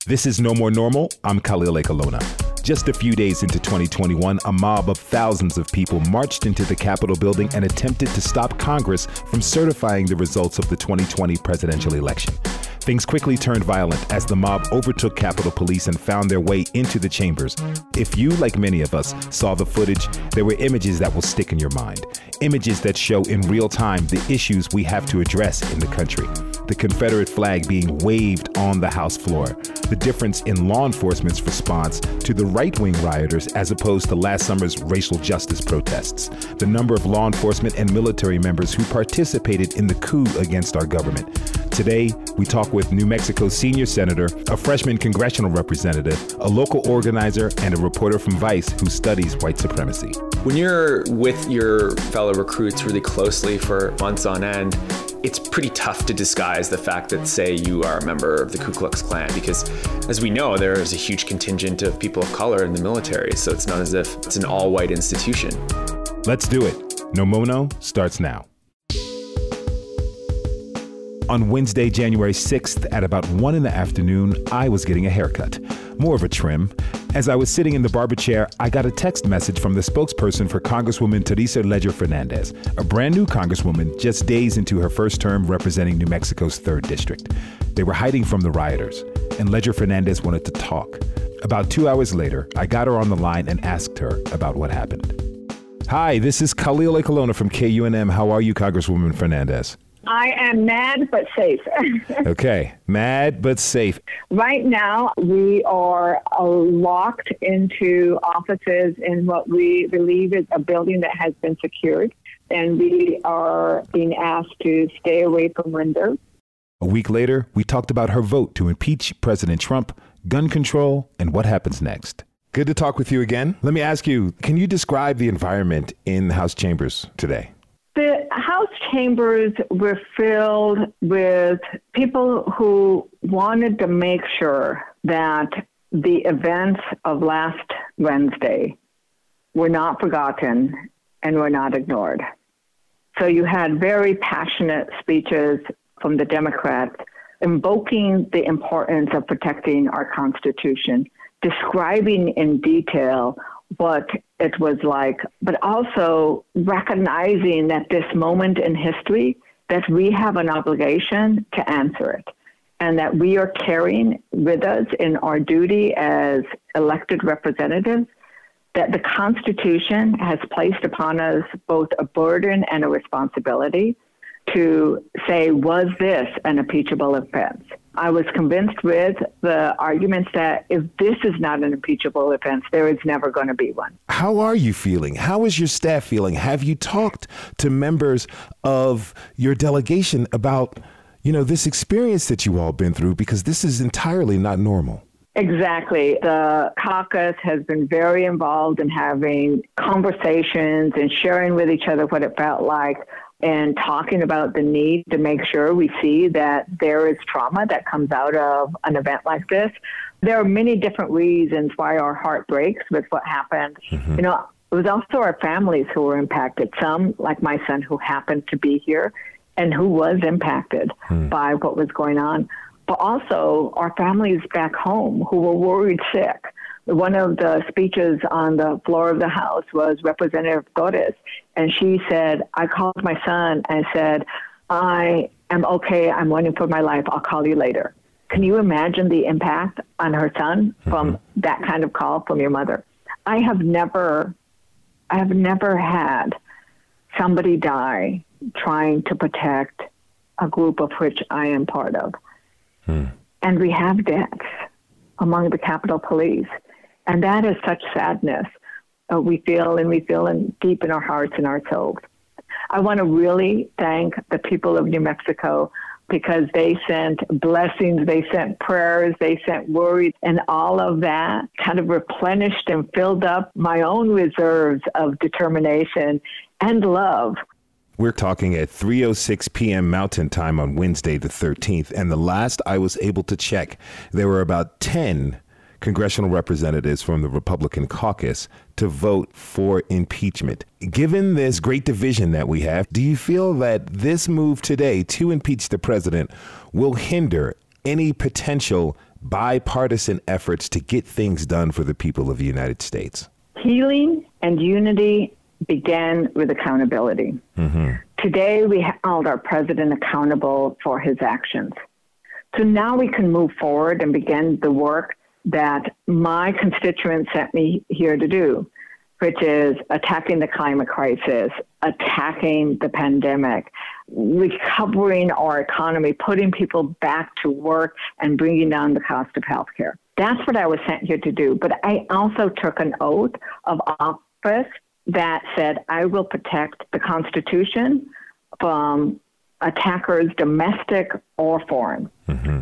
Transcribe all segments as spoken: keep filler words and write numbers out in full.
This is No More Normal. I'm Khalil Ekulona. Just a few days into twenty twenty-one, a mob of thousands of people marched into the Capitol building and attempted to stop Congress from certifying the results of the twenty twenty presidential election. Things quickly turned violent as the mob overtook Capitol Police and found their way into the chambers. If you, like many of us, saw the footage, there were images that will stick in your mind. Images that show in real time the issues we have to address in the country. The Confederate flag being waved on the House floor. The difference in law enforcement's response to the right-wing rioters as opposed to last summer's racial justice protests. The number of law enforcement and military members who participated in the coup against our government. Today, we talk with New Mexico's senior senator, a freshman congressional representative, a local organizer, and a reporter from Vice who studies white supremacy. When you're with your fellow recruits really closely for months on end, it's pretty tough to disguise the fact that, say, you are a member of the Ku Klux Klan, because as we know, there is a huge contingent of people of color in the military, so it's not as if it's an all-white institution. Let's do it. No Mono starts now. On Wednesday, January sixth, at about one in the afternoon, I was getting a haircut, more of a trim. As I was sitting in the barber chair, I got a text message from the spokesperson for Congresswoman Teresa Leger Fernandez, a brand new congresswoman just days into her first term representing New Mexico's third district. They were hiding from the rioters, and Leger Fernandez wanted to talk. About two hours later, I got her on the line and asked her about what happened. Hi, this is Khalil Ekulona from K U N M. How are you, Congresswoman Fernandez? I am mad but safe. Okay, mad but safe. Right now, we are uh, locked into offices in what we believe is a building that has been secured, and we are being asked to stay away from windows. A week later, we talked about her vote to impeach President Trump, gun control, and what happens next. Good to talk with you again. Let me ask you, can you describe the environment in the House chambers today? The House chambers were filled with people who wanted to make sure that the events of last Wednesday were not forgotten and were not ignored. So you had very passionate speeches from the Democrats invoking the importance of protecting our Constitution, describing in detail what it was like, but also recognizing that this moment in history, that we have an obligation to answer it, and that we are carrying with us in our duty as elected representatives, that the Constitution has placed upon us both a burden and a responsibility to say, was this an impeachable offense? I was convinced with the arguments that if this is not an impeachable offense, there is never going to be one. How are you feeling? How is your staff feeling? Have you talked to members of your delegation about, you know, this experience that you all been through? Because this is entirely not normal. Exactly. The caucus has been very involved in having conversations and sharing with each other what it felt like, and talking about the need to make sure we see that there is trauma that comes out of an event like this. There are many different reasons why our heart breaks with what happened. Mm-hmm. You know, it was also our families who were impacted. Some, like my son, who happened to be here and who was impacted mm. by what was going on. But also our families back home who were worried sick. One of the speeches on the floor of the House was Representative Torres, and she said, I called my son and said, I am okay, I'm waiting for my life, I'll call you later. Can you imagine the impact on her son from mm-hmm. that kind of call from your mother? I have never, I have never had somebody die trying to protect a group of which I am part of. Hmm. And we have deaths among the Capitol Police. And that is such sadness uh, we feel, and we feel in, deep in our hearts and our souls. I want to really thank the people of New Mexico, because they sent blessings, they sent prayers, they sent worries, and all of that kind of replenished and filled up my own reserves of determination and love. We're talking at three oh six p.m. Mountain Time on Wednesday the thirteenth, and the last I was able to check, there were about ten congressional representatives from the Republican caucus to vote for impeachment. Given this great division that we have, do you feel that this move today to impeach the president will hinder any potential bipartisan efforts to get things done for the people of the United States? Healing and unity began with accountability. Mm-hmm. Today, we held our president accountable for his actions. So now we can move forward and begin the work that my constituents sent me here to do, which is attacking the climate crisis, attacking the pandemic, recovering our economy, putting people back to work, and bringing down the cost of healthcare. That's what I was sent here to do. But I also took an oath of office that said I will protect the Constitution from attackers, domestic or foreign. Mm-hmm.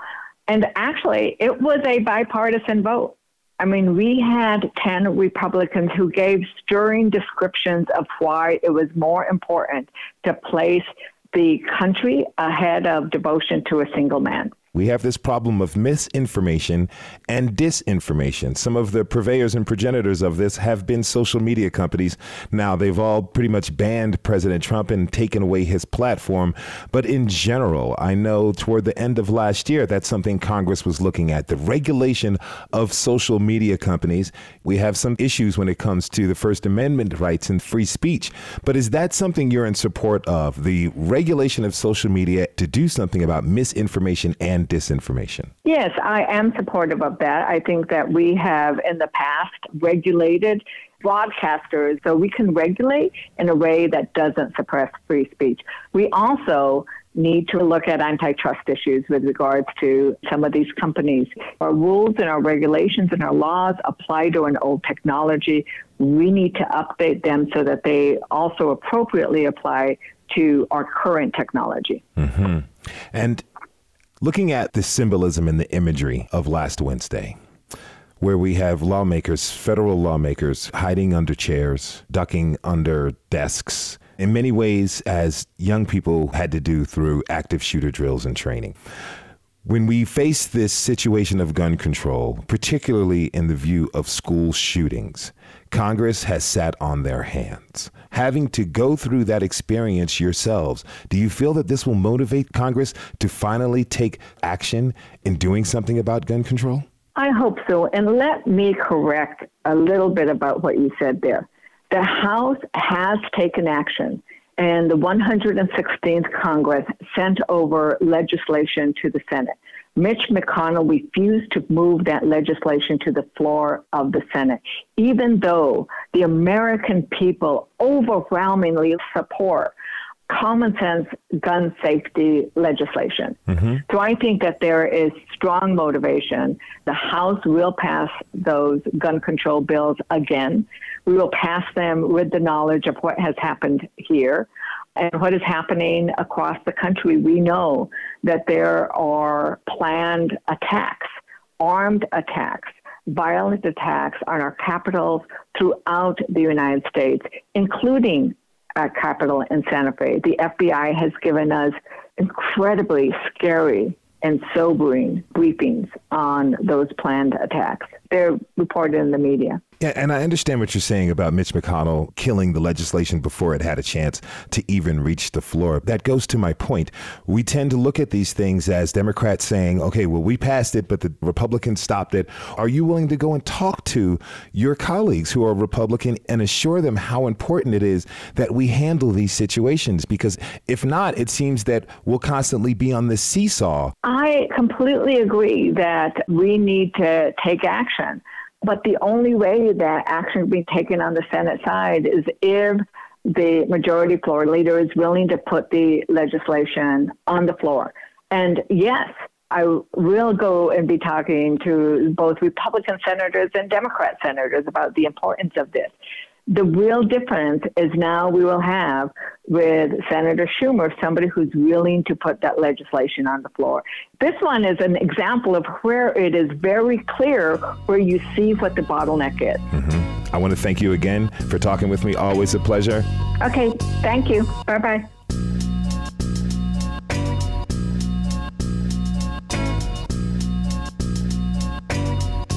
And actually, it was a bipartisan vote. I mean, we had ten Republicans who gave stirring descriptions of why it was more important to place the country ahead of devotion to a single man. We have this problem of misinformation and disinformation. Some of the purveyors and progenitors of this have been social media companies. Now, they've all pretty much banned President Trump and taken away his platform. But in general, I know toward the end of last year, that's something Congress was looking at, the regulation of social media companies. We have some issues when it comes to the First Amendment rights and free speech. But is that something you're in support of, the regulation of social media to do something about misinformation and disinformation? Yes, I am supportive of that. I think that we have in the past regulated broadcasters, so we can regulate in a way that doesn't suppress free speech. We also need to look at antitrust issues with regards to some of these companies. Our rules and our regulations and our laws apply to an old technology. We need to update them so that they also appropriately apply to our current technology. Mm-hmm. And looking at the symbolism and the imagery of last Wednesday, where we have lawmakers, federal lawmakers, hiding under chairs, ducking under desks, in many ways, as young people had to do through active shooter drills and training. When we face this situation of gun control, particularly in the view of school shootings, Congress has sat on their hands. Having to go through that experience yourselves, do you feel that this will motivate Congress to finally take action in doing something about gun control? I hope so. And let me correct a little bit about what you said there. The House has taken action, and the one hundred sixteenth Congress sent over legislation to the Senate. Mitch McConnell refused to move that legislation to the floor of the Senate, even though the American people overwhelmingly support common sense gun safety legislation. Mm-hmm. So I think that there is strong motivation. The House will pass those gun control bills again. We will pass them with the knowledge of what has happened here and what is happening across the country. We know that there are planned attacks, armed attacks, violent attacks on our capitals throughout the United States, including our capital in Santa Fe. The F B I has given us incredibly scary and sobering briefings on those planned attacks. They're reported in the media. Yeah, and I understand what you're saying about Mitch McConnell killing the legislation before it had a chance to even reach the floor. That goes to my point. We tend to look at these things as Democrats saying, okay, well, we passed it, but the Republicans stopped it. Are you willing to go and talk to your colleagues who are Republican and assure them how important it is that we handle these situations? Because if not, it seems that we'll constantly be on this seesaw. I completely agree that we need to take action. But the only way that action will be taken on the Senate side is if the majority floor leader is willing to put the legislation on the floor. And yes, I will go and be talking to both Republican senators and Democrat senators about the importance of this. The real difference is now we will have with Senator Schumer, somebody who's willing to put that legislation on the floor. This one is an example of where it is very clear where you see what the bottleneck is. Mm-hmm. I want to thank you again for talking with me. Always a pleasure. Okay, thank you. Bye-bye.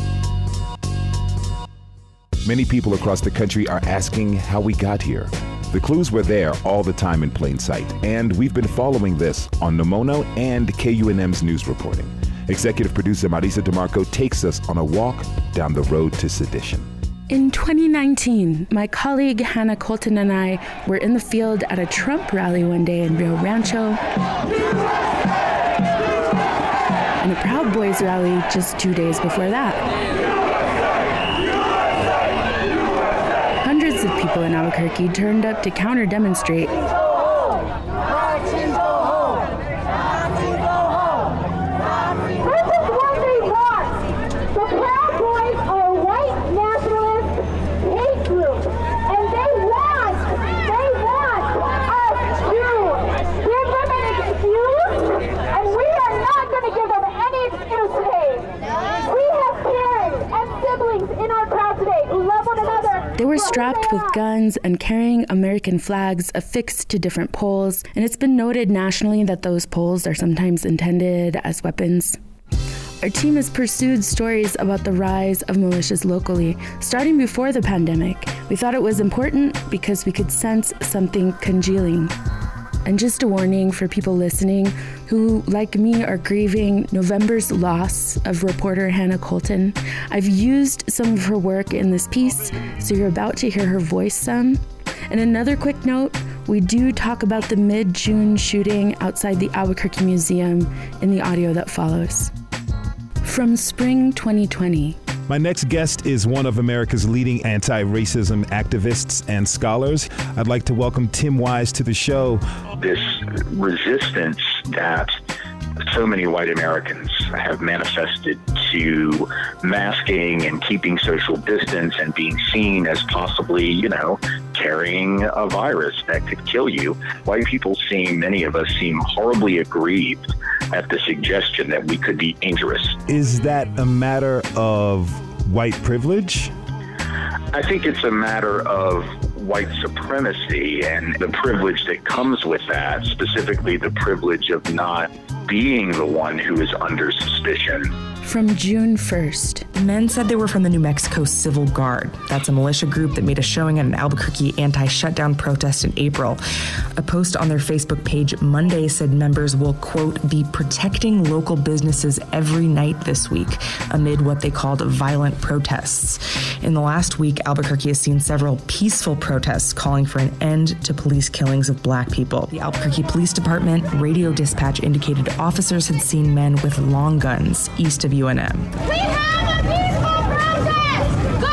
Many people across the country are asking how we got here. The clues were there all the time in plain sight, and we've been following this on Nomono and K U N M's news reporting. Executive producer Marisa DeMarco takes us on a walk down the road to sedition. In twenty nineteen, my colleague Hannah Colton and I were in the field at a Trump rally one day in Rio Rancho, and a Proud Boys rally just two days before that. Hundreds of people in Albuquerque turned up to counter-demonstrate. They were strapped with guns and carrying American flags affixed to different poles, and it's been noted nationally that those poles are sometimes intended as weapons. Our team has pursued stories about the rise of militias locally, starting before the pandemic. We thought it was important because we could sense something congealing. And just a warning for people listening who, like me, are grieving November's loss of reporter Hannah Colton. I've used some of her work in this piece, so you're about to hear her voice some. And another quick note, we do talk about the mid-June shooting outside the Albuquerque Museum in the audio that follows. From spring twenty twenty. My next guest is one of America's leading anti-racism activists and scholars. I'd like to welcome Tim Wise to the show. This resistance that so many white Americans have manifested to masking and keeping social distance and being seen as possibly, you know, carrying a virus that could kill you. White people seem, many of us seem horribly aggrieved at the suggestion that we could be dangerous. Is that a matter of white privilege? I think it's a matter of white supremacy and the privilege that comes with that, specifically the privilege of not being the one who is under suspicion. From June first. Men said they were from the New Mexico Civil Guard. That's a militia group that made a showing at an Albuquerque anti-shutdown protest in April. A post on their Facebook page Monday said members will, quote, be protecting local businesses every night this week amid what they called violent protests. In the last week, Albuquerque has seen several peaceful protests calling for an end to police killings of black people. The Albuquerque Police Department radio dispatch indicated officers had seen men with long guns east of U N M. We have a peaceful protest! Go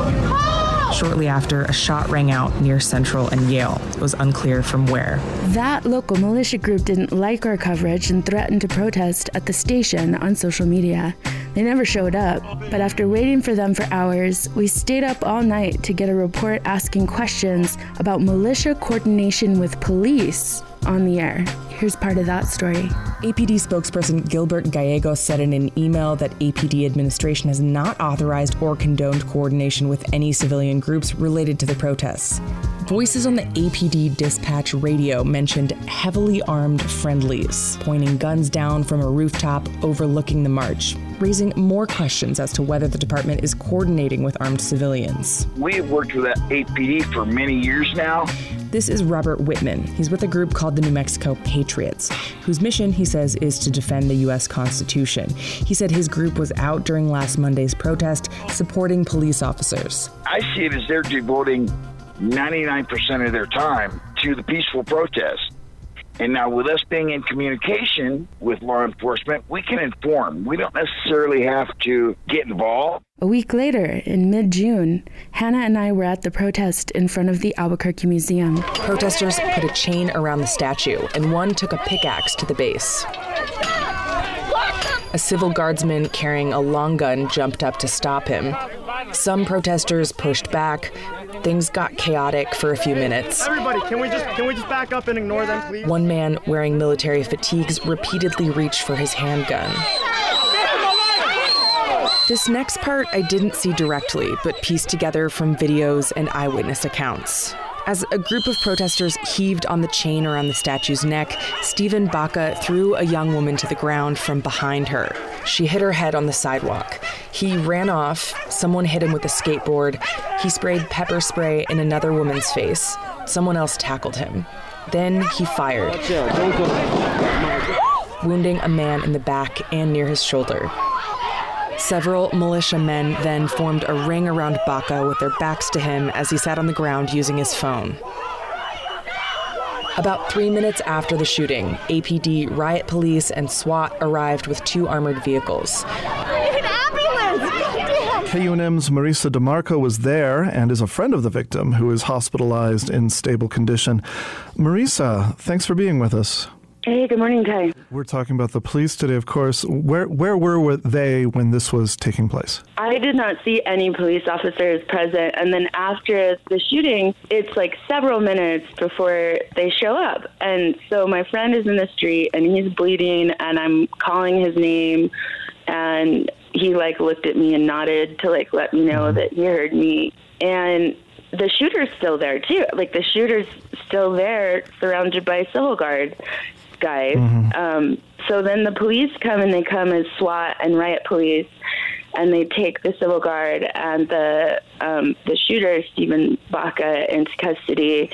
home! Shortly after, a shot rang out near Central and Yale. It was unclear from where. That local militia group didn't like our coverage and threatened to protest at the station on social media. They never showed up, but after waiting for them for hours, we stayed up all night to get a report asking questions about militia coordination with police on the air. Here's part of that story. A P D spokesperson Gilbert Gallegos said in an email that A P D administration has not authorized or condoned coordination with any civilian groups related to the protests. Voices on the A P D dispatch radio mentioned heavily armed friendlies, pointing guns down from a rooftop overlooking the march, raising more questions as to whether the department is coordinating with armed civilians. We have worked with the A P D for many years now. This is Robert Whitman. He's with a group called the New Mexico Patriots, whose mission, he says, is to defend the U S Constitution. He said his group was out during last Monday's protest supporting police officers. I see it as they're devoting ninety-nine percent of their time to the peaceful protest. And now with us being in communication with law enforcement, we can inform. We don't necessarily have to get involved. A week later, in mid-June, Hannah and I were at the protest in front of the Albuquerque Museum. Protesters put a chain around the statue, and one took a pickaxe to the base. A civil guardsman carrying a long gun jumped up to stop him. Some protesters pushed back. Things got chaotic for a few minutes. Everybody, can we just can we just back up and ignore them, please? One man wearing military fatigues repeatedly reached for his handgun. This next part I didn't see directly, but pieced together from videos and eyewitness accounts. As a group of protesters heaved on the chain around the statue's neck, Stephen Baca threw a young woman to the ground from behind her. She hit her head on the sidewalk. He ran off. Someone hit him with a skateboard. He sprayed pepper spray in another woman's face. Someone else tackled him. Then he fired, wounding a man in the back and near his shoulder. Several militia men then formed a ring around Baca with their backs to him as he sat on the ground using his phone. About three minutes after the shooting, A P D, riot police, and SWAT arrived with two armored vehicles. An ambulance! K U N M's Marisa DeMarco was there and is a friend of the victim who is hospitalized in stable condition. Marisa, thanks for being with us. Hey, good morning, Ty. We're talking about the police today, of course. Where where were they when this was taking place? I did not see any police officers present. And then after the shooting, it's like several minutes before they show up. And so my friend is in the street and he's bleeding and I'm calling his name. And he like looked at me and nodded to like let me know mm-hmm. that he heard me. And the shooter's still there too. Like the shooter's still there surrounded by civil guard guys. Mm-hmm. Um, so then the police come and they come as SWAT and riot police and they take the civil guard and the um, the shooter, Stephen Baca, into custody.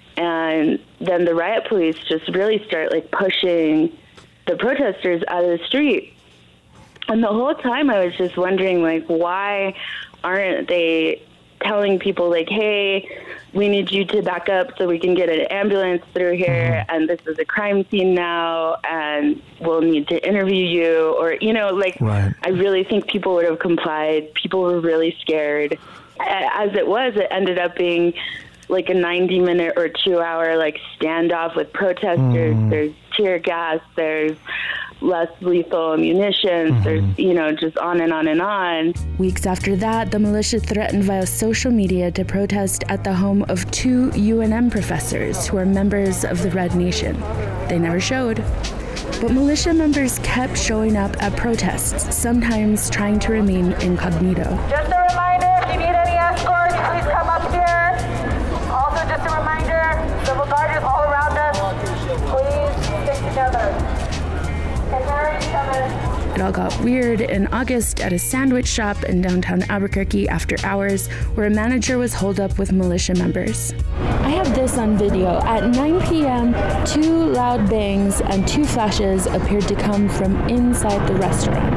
And then the riot police just really start like pushing the protesters out of the street. And the whole time I was just wondering, like, why aren't they telling people, like, hey, we need you to back up so we can get an ambulance through here, and this is a crime scene now, and we'll need to interview you, or, you know, like, right. I really think people would have complied. People were really scared. As it was, it ended up being like a ninety minute or two hour, like, standoff with protesters. Mm. There's tear gas, there's less lethal munitions, mm-hmm. there's, you know, just on and on and on. Weeks after that, the militia threatened via social media to protest at the home of two U N M professors who are members of the Red Nation. They never showed. But militia members kept showing up at protests, sometimes trying to remain incognito. Just a reminder, if you need any escorts, please come up here. Also, just a reminder, civil guard is all around us. Please stick together. It all got weird in August at a sandwich shop in downtown Albuquerque after hours, where a manager was holed up with militia members. I have this on video. At nine p.m., two loud bangs and two flashes appeared to come from inside the restaurant.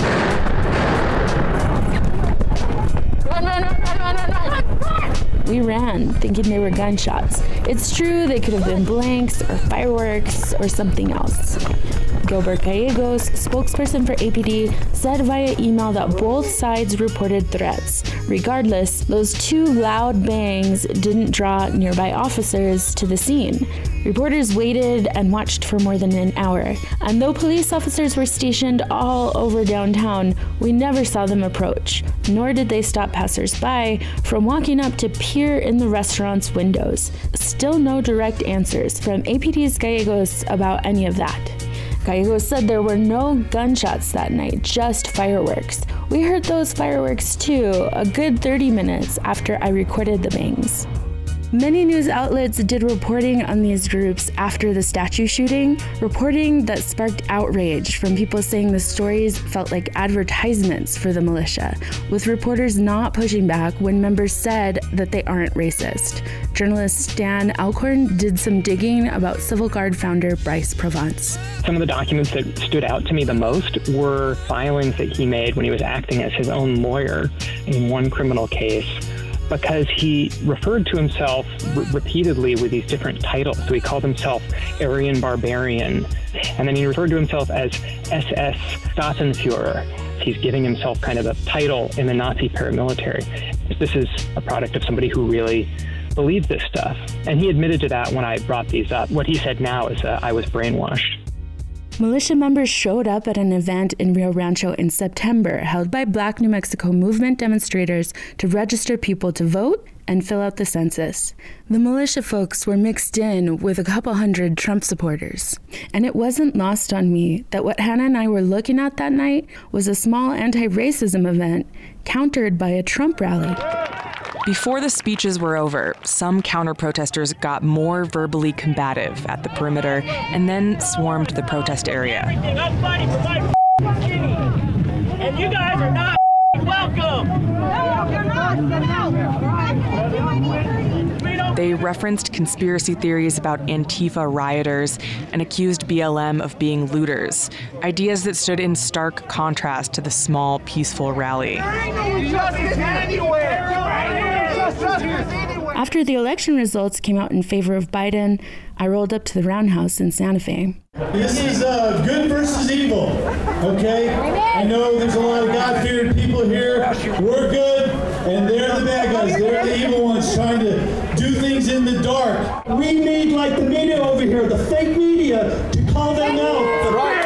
Run, run, run, run, run, run, run! We ran, thinking they were gunshots. It's true, they could have been blanks or fireworks or something else. Gilbert Gallegos, spokesperson for A P D, said via email that both sides reported threats. Regardless, those two loud bangs didn't draw nearby officers to the scene. Reporters waited and watched for more than an hour, and though police officers were stationed all over downtown, we never saw them approach, nor did they stop passers-by from walking up to peer in the restaurant's windows. Still no direct answers from A P D's Gallegos about any of that. Gallegos said there were no gunshots that night, just fireworks. We heard those fireworks too, a good thirty minutes after I recorded the bangs. Many news outlets did reporting on these groups after the statue shooting, reporting that sparked outrage from people saying the stories felt like advertisements for the militia, with reporters not pushing back when members said that they aren't racist. Journalist Stan Alcorn did some digging about Civil Guard founder Bryce Provence. Some of the documents that stood out to me the most were filings that he made when he was acting as his own lawyer in one criminal case, because he referred to himself r- repeatedly with these different titles. So he called himself Aryan Barbarian, and then he referred to himself as S S Staatenführer. He's giving himself kind of a title in the Nazi paramilitary. This is a product of somebody who really believed this stuff. And he admitted to that when I brought these up. What he said now is that I was brainwashed. Militia members showed up at an event in Rio Rancho in September, held by Black New Mexico movement demonstrators to register people to vote and fill out the census. The militia folks were mixed in with a couple hundred Trump supporters. And it wasn't lost on me that what Hannah and I were looking at that night was a small anti-racism event countered by a Trump rally. Before the speeches were over, some counter-protesters got more verbally combative at the perimeter and then swarmed the protest area. I'm fighting for my dignity, and you guys are not welcome. No, you're not. Get out. They referenced conspiracy theories about Antifa rioters and accused B L M of being looters, ideas that stood in stark contrast to the small, peaceful rally. After the election results came out in favor of Biden, I rolled up to the Roundhouse in Santa Fe. This is uh, good versus evil, okay? I know there's a lot of God-fearing people here. We're good, and they're the bad guys. They're the evil ones trying to do things in the dark. We need, like the media over here, the fake media, to call them out. Right.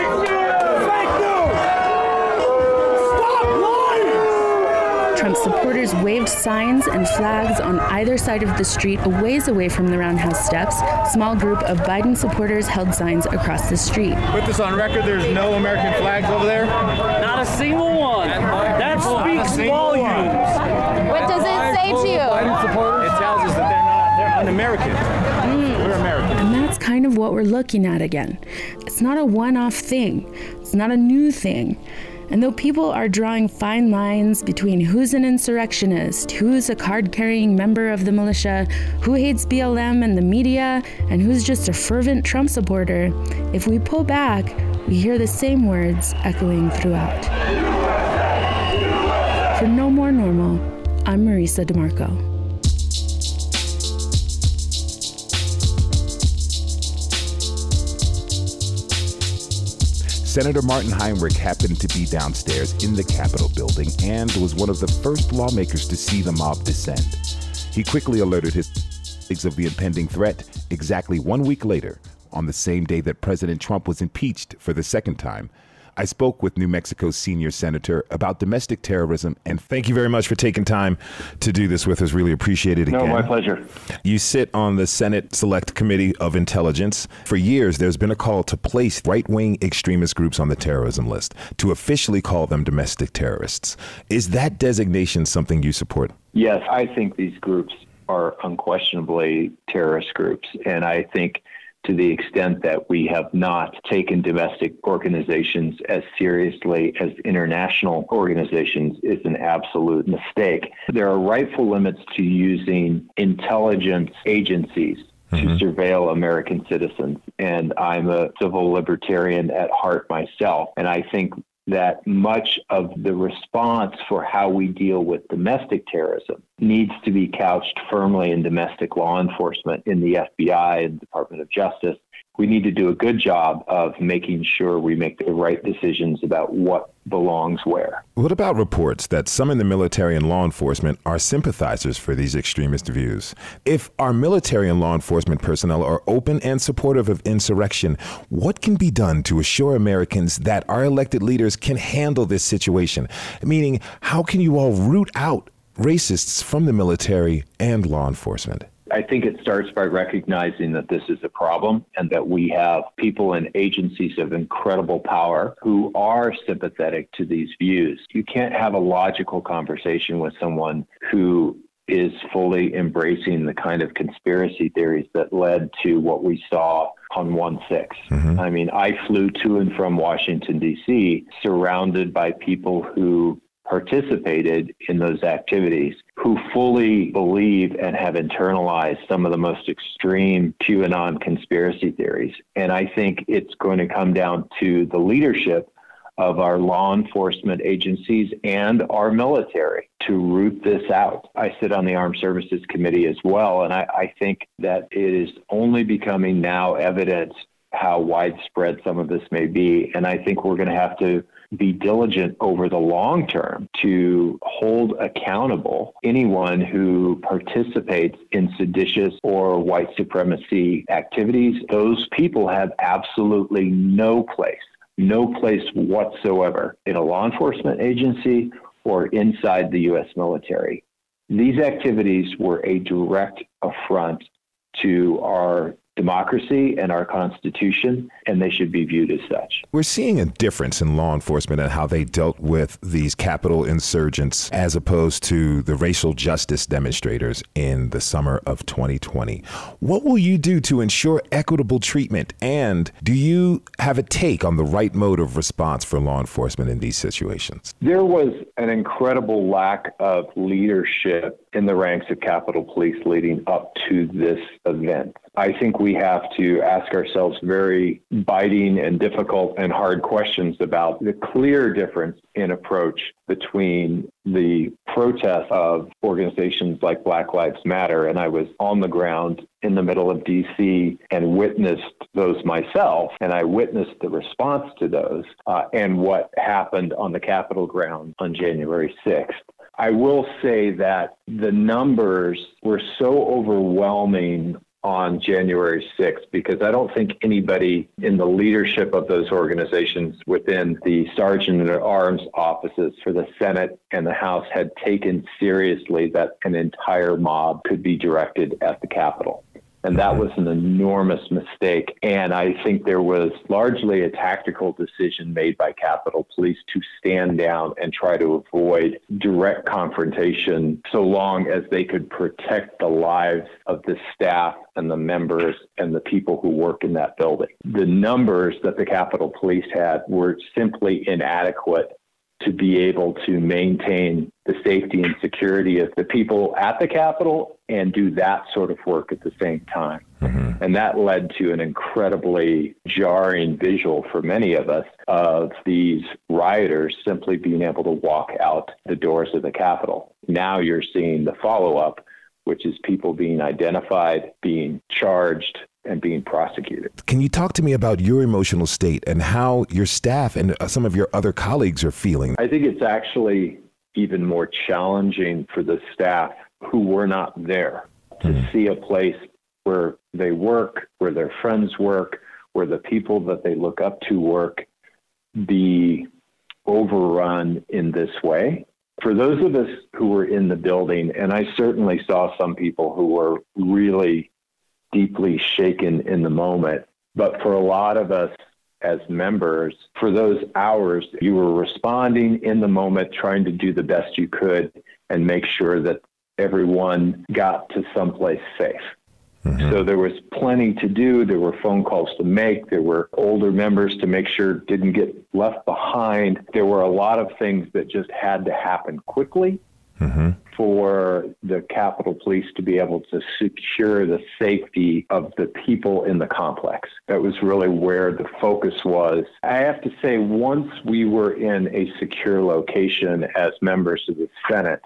Trump supporters waved signs and flags on either side of the street a ways away from the Roundhouse steps. A small group of Biden supporters held signs across the street. Put this on record, there's no American flags over there? Not a single one. That speaks volumes. What does it say to you? Biden supporters? It tells us that they're not, they're un-American. Mm. We're American. And that's kind of what we're looking at again. It's not a one-off thing. It's not a new thing. And though people are drawing fine lines between who's an insurrectionist, who's a card-carrying member of the militia, who hates B L M and the media, and who's just a fervent Trump supporter, if we pull back, we hear the same words echoing throughout. For No More Normal, I'm Marisa DeMarco. Senator Martin Heinrich happened to be downstairs in the Capitol building and was one of the first lawmakers to see the mob descend. He quickly alerted his colleagues of the impending threat exactly one week later, on the same day that President Trump was impeached for the second time. I spoke with New Mexico's senior senator about domestic terrorism, and thank you very much for taking time to do this with us. Really appreciate it again. No, my pleasure. You sit on the Senate Select Committee of Intelligence. For years, there's been a call to place right-wing extremist groups on the terrorism list, to officially call them domestic terrorists. Is that designation something you support? Yes, I think these groups are unquestionably terrorist groups, and I think to the extent that we have not taken domestic organizations as seriously as international organizations is an absolute mistake. There are rightful limits to using intelligence agencies mm-hmm. to surveil American citizens. And I'm a civil libertarian at heart myself. And I think that much of the response for how we deal with domestic terrorism needs to be couched firmly in domestic law enforcement, in the F B I and Department of Justice. We need to do a good job of making sure we make the right decisions about what belongs where. What about reports that some in the military and law enforcement are sympathizers for these extremist views? If our military and law enforcement personnel are open and supportive of insurrection, what can be done to assure Americans that our elected leaders can handle this situation? Meaning, how can you all root out racists from the military and law enforcement? I think it starts by recognizing that this is a problem and that we have people in agencies of incredible power who are sympathetic to these views. You can't have a logical conversation with someone who is fully embracing the kind of conspiracy theories that led to what we saw on one six. Mm-hmm. I mean, I flew to and from Washington, D C, surrounded by people who participated in those activities, who fully believe and have internalized some of the most extreme QAnon conspiracy theories. And I think it's going to come down to the leadership of our law enforcement agencies and our military to root this out. I sit on the Armed Services Committee as well, and I, I think that it is only becoming now evident how widespread some of this may be. And I think we're going to have to be diligent over the long term to hold accountable anyone who participates in seditious or white supremacy activities. Those people have absolutely no place, no place whatsoever in a law enforcement agency or inside the U S military. These activities were a direct affront to our democracy and our Constitution, and they should be viewed as such. We're seeing a difference in law enforcement and how they dealt with these Capitol insurgents as opposed to the racial justice demonstrators in the summer of twenty twenty. What will you do to ensure equitable treatment? And do you have a take on the right mode of response for law enforcement in these situations? There was an incredible lack of leadership in the ranks of Capitol Police leading up to this event. I think we have to ask ourselves very biting and difficult and hard questions about the clear difference in approach between the protests of organizations like Black Lives Matter. And I was on the ground in the middle of D C and witnessed those myself, and I witnessed the response to those uh, and what happened on the Capitol grounds on January sixth. I will say that the numbers were so overwhelming on January sixth, because I don't think anybody in the leadership of those organizations within the Sergeant at Arms offices for the Senate and the House had taken seriously that an entire mob could be directed at the Capitol. And that was an enormous mistake. And I think there was largely a tactical decision made by Capitol Police to stand down and try to avoid direct confrontation so long as they could protect the lives of the staff and the members and the people who work in that building. The numbers that the Capitol Police had were simply inadequate to be able to maintain the safety and security of the people at the Capitol and do that sort of work at the same time. Mm-hmm. And that led to an incredibly jarring visual for many of us of these rioters simply being able to walk out the doors of the Capitol. Now you're seeing the follow-up, which is people being identified, being charged, and being prosecuted. Can you talk to me about your emotional state and how your staff and some of your other colleagues are feeling? I think it's actually even more challenging for the staff who were not there to mm. see a place where they work, where their friends work, where the people that they look up to work, be overrun in this way. For those of us who were in the building, and I certainly saw some people who were really deeply shaken in the moment. But for a lot of us as members, for those hours, you were responding in the moment, trying to do the best you could and make sure that everyone got to someplace safe. Mm-hmm. So there was plenty to do. There were phone calls to make. There were older members to make sure didn't get left behind. There were a lot of things that just had to happen quickly. Mm-hmm. For the Capitol Police to be able to secure the safety of the people in the complex. That was really where the focus was. I have to say, once we were in a secure location as members of the Senate,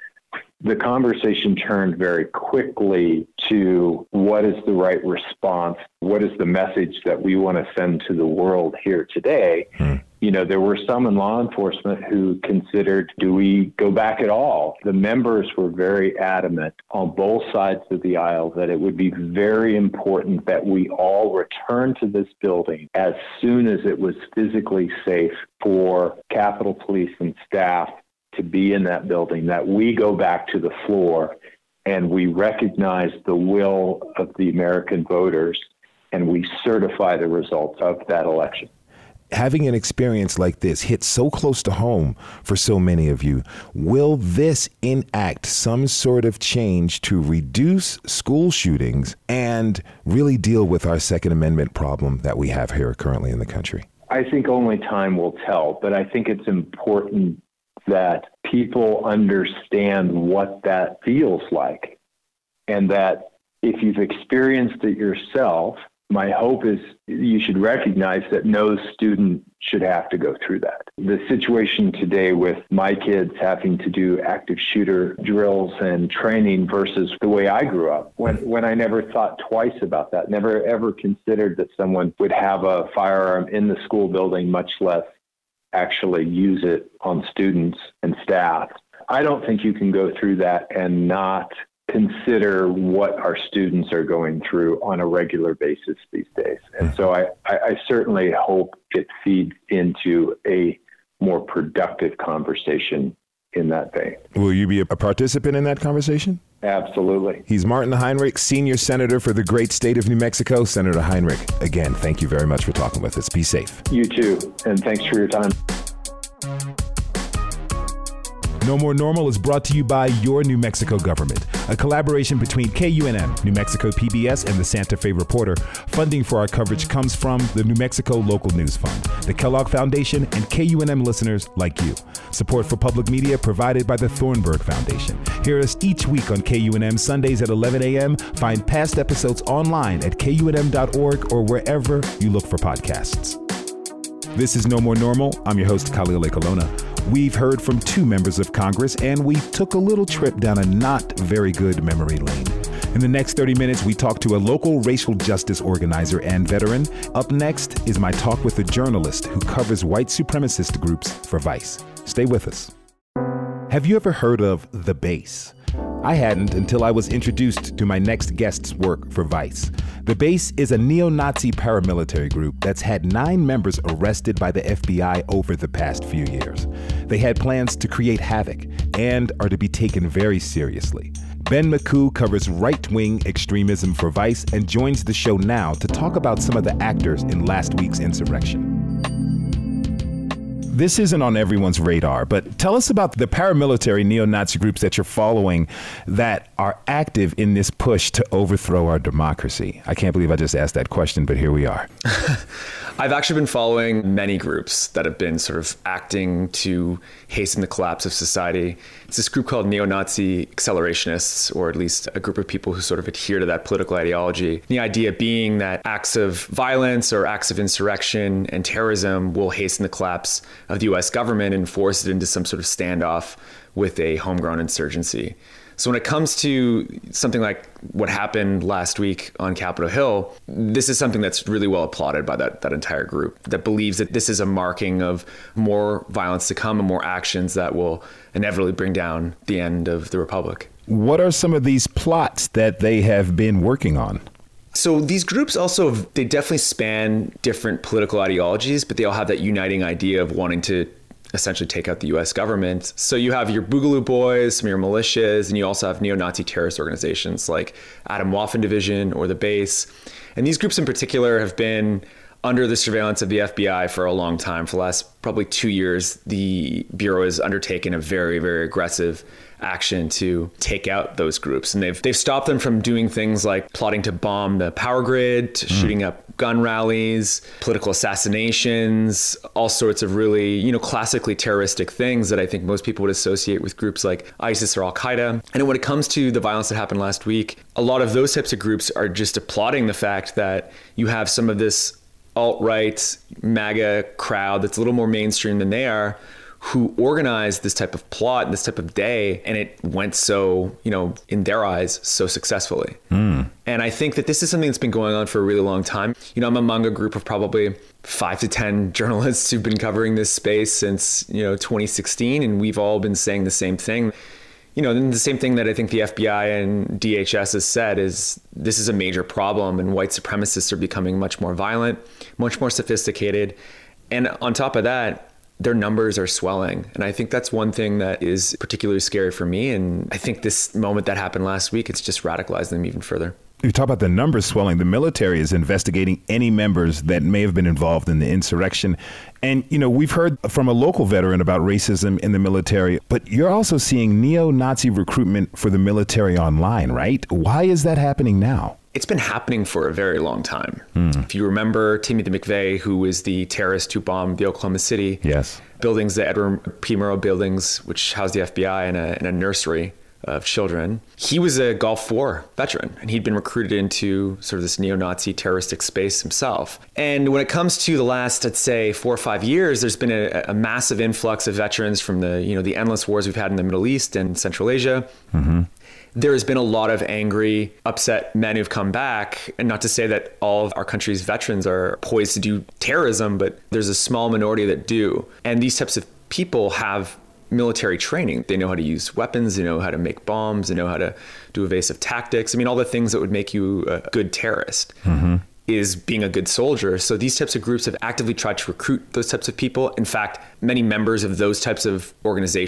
the conversation turned very quickly to what is the right response? What is the message that we want to send to the world here today? Mm. You know, there were some in law enforcement who considered, do we go back at all? The members were very adamant on both sides of the aisle that it would be very important that we all return to this building as soon as it was physically safe for Capitol Police and staff to be in that building, that we go back to the floor and we recognize the will of the American voters and we certify the results of that election. Having an experience like this hit so close to home for so many of you, will this enact some sort of change to reduce school shootings and really deal with our Second Amendment problem that we have here currently in the country? I think only time will tell, but I think it's important that people understand what that feels like, and that if you've experienced it yourself, my hope is you should recognize that no student should have to go through that. The situation today with my kids having to do active shooter drills and training versus the way I grew up, when, when I never thought twice about that, never ever considered that someone would have a firearm in the school building, much less actually use it on students and staff. I don't think you can go through that and not consider what our students are going through on a regular basis these days. And so I, I, I certainly hope it feeds into a more productive conversation in that vein. Will you be a participant in that conversation? Absolutely. He's Martin Heinrich, Senior Senator for the great state of New Mexico. Senator Heinrich, again, thank you very much for talking with us. Be safe. You too, and thanks for your time. No More Normal is brought to you by your New Mexico government, a collaboration between K U N M, New Mexico P B S, and the Santa Fe Reporter. Funding for our coverage comes from the New Mexico Local News Fund, the Kellogg Foundation, and K U N M listeners like you. Support for public media provided by the Thornburg Foundation. Hear us each week on K U N M Sundays at eleven a.m. Find past episodes online at K U N M dot org or wherever you look for podcasts. This is No More Normal. I'm your host, Khalil Ekulona. We've heard from two members of Congress, and we took a little trip down a not very good memory lane. In the next thirty minutes, we talk to a local racial justice organizer and veteran. Up next is my talk with a journalist who covers white supremacist groups for Vice. Stay with us. Have you ever heard of The Base? I hadn't until I was introduced to my next guest's work for Vice. The Base is a neo-Nazi paramilitary group that's had nine members arrested by the F B I over the past few years. They had plans to create havoc and are to be taken very seriously. Ben McCoo covers right-wing extremism for Vice and joins the show now to talk about some of the actors in last week's insurrection. This isn't on everyone's radar, but tell us about the paramilitary neo-Nazi groups that you're following that are active in this push to overthrow our democracy. I can't believe I just asked that question, but here we are. I've actually been following many groups that have been sort of acting to hasten the collapse of society. It's this group called neo-Nazi accelerationists, or at least a group of people who sort of adhere to that political ideology. The idea being that acts of violence or acts of insurrection and terrorism will hasten the collapse of the U S government and force it into some sort of standoff with a homegrown insurgency. So when it comes to something like what happened last week on Capitol Hill, this is something that's really well applauded by that, that entire group that believes that this is a marking of more violence to come and more actions that will inevitably bring down the end of the republic. What are some of these plots that they have been working on? So these groups also, they definitely span different political ideologies, but they all have that uniting idea of wanting to essentially take out the U S government. So you have your Boogaloo Boys, some of your militias, and you also have neo-Nazi terrorist organizations like Atomwaffen Division or the Base. And these groups in particular have been under the surveillance of the F B I for a long time. For the last probably two years, the Bureau has undertaken a very, very aggressive action to take out those groups. And they've they've stopped them from doing things like plotting to bomb the power grid, to mm. shooting up gun rallies, political assassinations, all sorts of really, you know, classically terroristic things that I think most people would associate with groups like ISIS or Al-Qaeda. And when it comes to the violence that happened last week, a lot of those types of groups are just applauding the fact that you have some of this alt-right MAGA crowd that's a little more mainstream than they are, who organized this type of plot and this type of day, and it went so, you know, in their eyes, so successfully. Mm. And I think that this is something that's been going on for a really long time. You know, I'm among a group of probably five to ten journalists who've been covering this space since, you know, twenty sixteen, and we've all been saying the same thing. You know, and the same thing that I think the F B I and D H S has said is this is a major problem, and white supremacists are becoming much more violent, much more sophisticated. And on top of that, their numbers are swelling. And I think that's one thing that is particularly scary for me. And I think this moment that happened last week, it's just radicalized them even further. You talk about the numbers swelling. The military is investigating any members that may have been involved in the insurrection. And, you know, we've heard from a local veteran about racism in the military, but you're also seeing neo-Nazi recruitment for the military online, right? Why is that happening now? It's been happening for a very long time. Hmm. If you remember Timothy McVeigh, who was the terrorist who bombed the Oklahoma City yes. buildings, the Edward P. Murrow buildings, which housed the F B I in a, in a nursery of children. He was a Gulf War veteran, and he'd been recruited into sort of this neo-Nazi terroristic space himself. And when it comes to the last, I'd say, four or five years, there's been a, a massive influx of veterans from the, you know, the endless wars we've had in the Middle East and Central Asia. Mm-hmm. There has been a lot of angry, upset men who've come back. And not to say that all of our country's veterans are poised to do terrorism, but there's a small minority that do. And these types of people have military training. They know how to use weapons, they know how to make bombs, they know how to do evasive tactics. I mean, all the things that would make you a good terrorist. Mm-hmm. is being a good soldier. So these types of groups have actively tried to recruit those types of people. In fact, many members of those types of organizations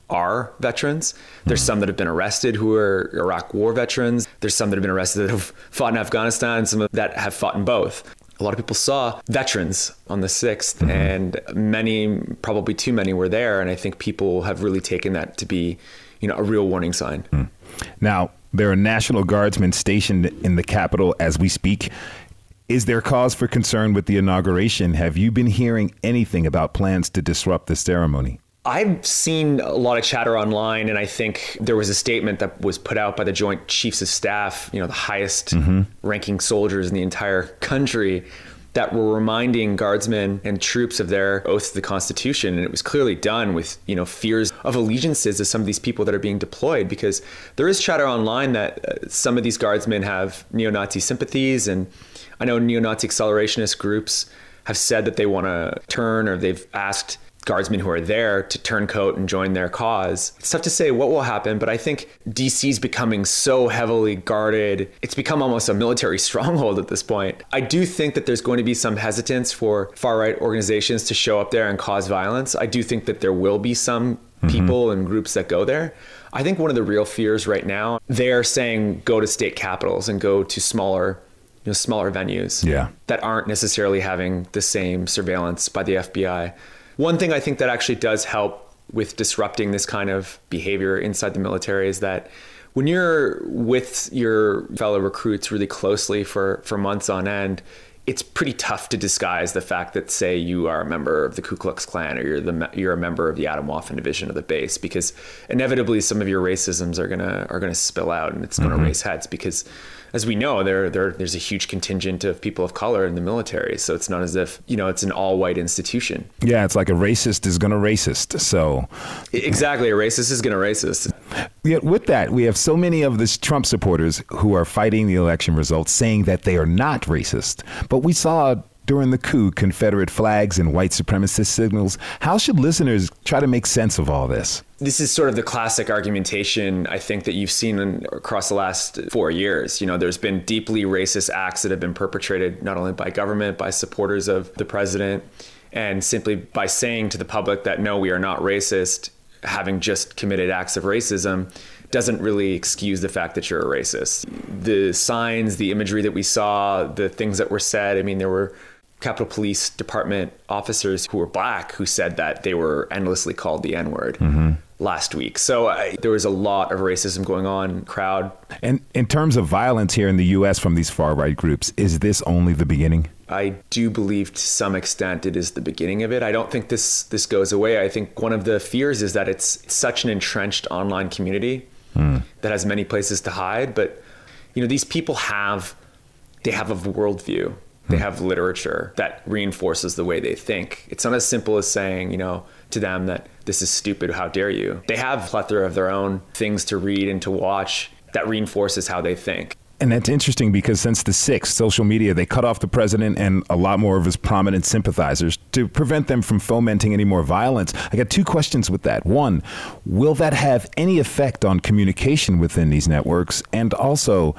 are veterans. There's some that have been arrested who are Iraq war veterans. There's some that have been arrested that have fought in Afghanistan, some that have fought in both. A lot of people saw veterans on the sixth, mm-hmm. and many, probably too many, were there. And I think people have really taken that to be, you know, a real warning sign. Mm. Now, there are National Guardsmen stationed in the Capitol as we speak. Is there cause for concern with the inauguration? Have you been hearing anything about plans to disrupt the ceremony? I've seen a lot of chatter online, and I think there was a statement that was put out by the Joint Chiefs of Staff, you know, the highest mm-hmm. ranking soldiers in the entire country, that were reminding guardsmen and troops of their oath to the Constitution. And it was clearly done with, you know, fears of allegiances of some of these people that are being deployed, because there is chatter online that uh, some of these guardsmen have neo-Nazi sympathies. And I know neo-Nazi accelerationist groups have said that they want to turn, or they've asked guardsmen who are there to turncoat and join their cause. It's tough to say what will happen, but I think D C's becoming so heavily guarded. It's become almost a military stronghold at this point. I do think that there's going to be some hesitance for far-right organizations to show up there and cause violence. I do think that there will be some people mm-hmm. and groups that go there. I think one of the real fears right now, they're saying go to state capitals and go to smaller you know, smaller venues yeah. that aren't necessarily having the same surveillance by the F B I. One thing I think that actually does help with disrupting this kind of behavior inside the military is that when you're with your fellow recruits really closely for, for months on end, it's pretty tough to disguise the fact that, say, you are a member of the Ku Klux Klan, or you're the you're a member of the Atomwaffen division of the base, because inevitably some of your racisms are gonna are gonna spill out, and it's gonna mm-hmm. raise heads. Because, as we know, there there there's a huge contingent of people of color in the military, so it's not as if you know it's an all-white institution. Yeah, it's like a racist is gonna racist. So exactly, a racist is gonna racist. Yet with that, we have so many of the Trump supporters who are fighting the election results, saying that they are not racist. But we saw during the coup Confederate flags and white supremacist signals. How should listeners try to make sense of all this? This is sort of the classic argumentation, I think, that you've seen in, across the last four years. You know, there's been deeply racist acts that have been perpetrated not only by government, by supporters of the president, and simply by saying to the public that, no, we are not racist, having just committed acts of racism, doesn't really excuse the fact that you're a racist. The signs, the imagery that we saw, the things that were said, I mean, there were Capitol Police Department officers who were black who said that they were endlessly called the N-word mm-hmm. last week. So I, there was a lot of racism going on in the crowd. And in terms of violence here in the U S from these far-right groups, is this only the beginning? I do believe to some extent it is the beginning of it. I don't think this this goes away. I think one of the fears is that it's such an entrenched online community mm. that has many places to hide. But, you know, these people have, they have a worldview. They have literature that reinforces the way they think. It's not as simple as saying, you know, to them that this is stupid, how dare you? They have a plethora of their own things to read and to watch that reinforces how they think. And that's interesting because since the sixth, social media, they cut off the president and a lot more of his prominent sympathizers to prevent them from fomenting any more violence. I got two questions with that. One, will that have any effect on communication within these networks? And also,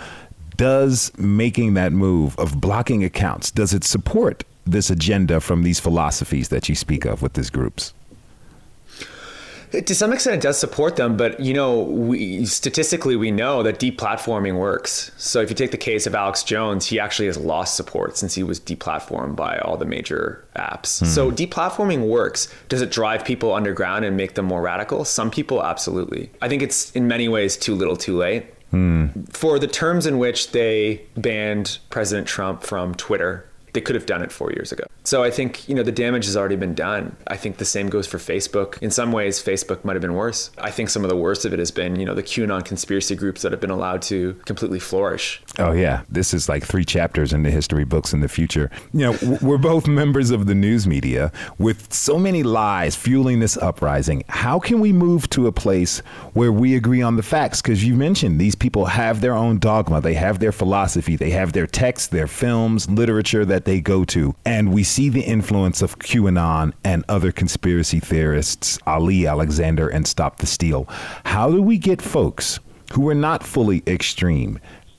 does making that move of blocking accounts, does it support this agenda from these philosophies that you speak of with these groups? To some extent, it does support them. But, you know, we, statistically, we know that deplatforming works. So if you take the case of Alex Jones, he actually has lost support since he was deplatformed by all the major apps. Mm. So deplatforming works. Does it drive people underground and make them more radical? Some people, absolutely. I think it's in many ways too little too late. Hmm. For the terms in which they banned President Trump from Twitter, they could have done it four years ago. So I think, you know, the damage has already been done. I think the same goes for Facebook. In some ways, Facebook might have been worse. I think some of the worst of it has been, you know, the QAnon conspiracy groups that have been allowed to completely flourish. Oh, yeah. This is like three chapters in the history books in the future. You know, we're both members of the news media. With so many lies fueling this uprising, how can we move to a place where we agree on the facts? Because you mentioned these people have their own dogma. They have their philosophy. They have their texts, their films, literature that they go to. And we see the influence of QAnon and other conspiracy theorists, Ali Alexander and Stop the Steal. How do we get folks who are not fully extreme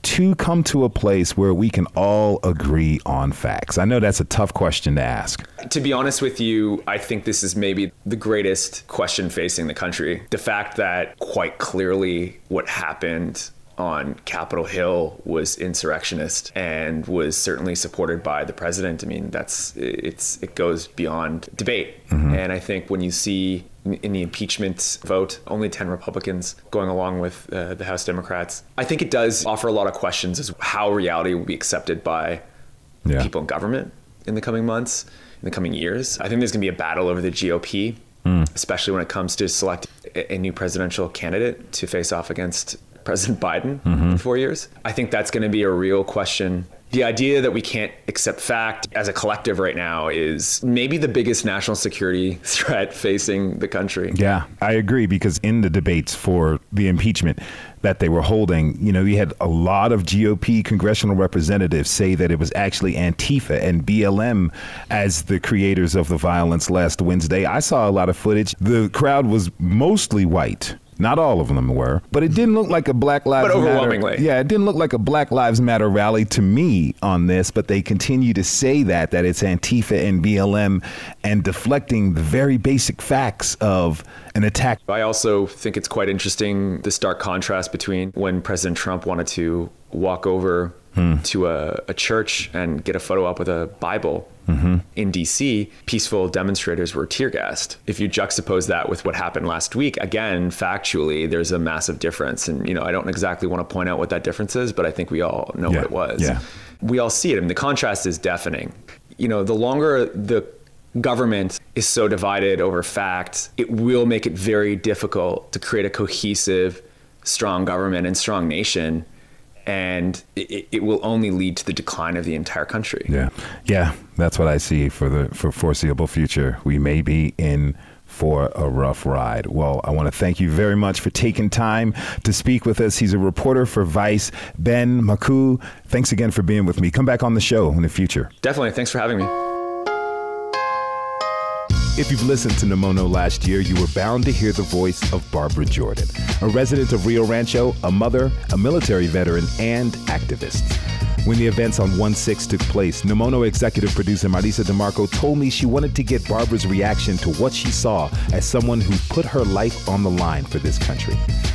to come to a place where we can all agree on facts? I know that's a tough question to ask. To be honest with you, I think this is maybe the greatest question facing the country. The fact that quite clearly what happened on Capitol Hill was insurrectionist and was certainly supported by the president. I mean, that's it's it goes beyond debate. Mm-hmm. And I think when you see in the impeachment vote, only ten Republicans going along with uh, the House Democrats, I think it does offer a lot of questions as how reality will be accepted by yeah. people in government in the coming months, in the coming years. I think there's going to be a battle over the G O P, mm. especially when it comes to select a, a new presidential candidate to face off against President Biden mm-hmm. in four years. I think that's going to be a real question. The idea that we can't accept fact as a collective right now is maybe the biggest national security threat facing the country. Yeah, I agree, because in the debates for the impeachment that they were holding, you know, you had a lot of G O P congressional representatives say that it was actually Antifa and B L M as the creators of the violence last Wednesday. I saw a lot of footage. The crowd was mostly white. Not all of them were, but it didn't look like a Black Lives Matter. But overwhelmingly. Matter, yeah, it didn't look like a Black Lives Matter rally to me on this, but they continue to say that, that it's Antifa and B L M and deflecting the very basic facts of an attack. I also think it's quite interesting, the stark contrast between when President Trump wanted to walk over hmm. to a, a church and get a photo up with a Bible. Mm-hmm. In D C, peaceful demonstrators were tear gassed. If you juxtapose that with what happened last week, again, factually, there's a massive difference. And, you know, I don't exactly want to point out what that difference is, but I think we all know yeah. what it was. Yeah. We all see it. I mean, the contrast is deafening. You know, the longer the government is so divided over facts, it will make it very difficult to create a cohesive, strong government and strong nation. And it, it will only lead to the decline of the entire country. Yeah, yeah, that's what I see for the for foreseeable future. We may be in for a rough ride. Well, I want to thank you very much for taking time to speak with us. He's a reporter for Vice, Ben Makuo. Thanks again for being with me. Come back on the show in the future. Definitely. Thanks for having me. If you've listened to Nomono last year, you were bound to hear the voice of Barbara Jordan, a resident of Rio Rancho, a mother, a military veteran, and activist. When the events on one six took place, Nomono executive producer Marisa DeMarco told me she wanted to get Barbara's reaction to what she saw as someone who put her life on the line for this country.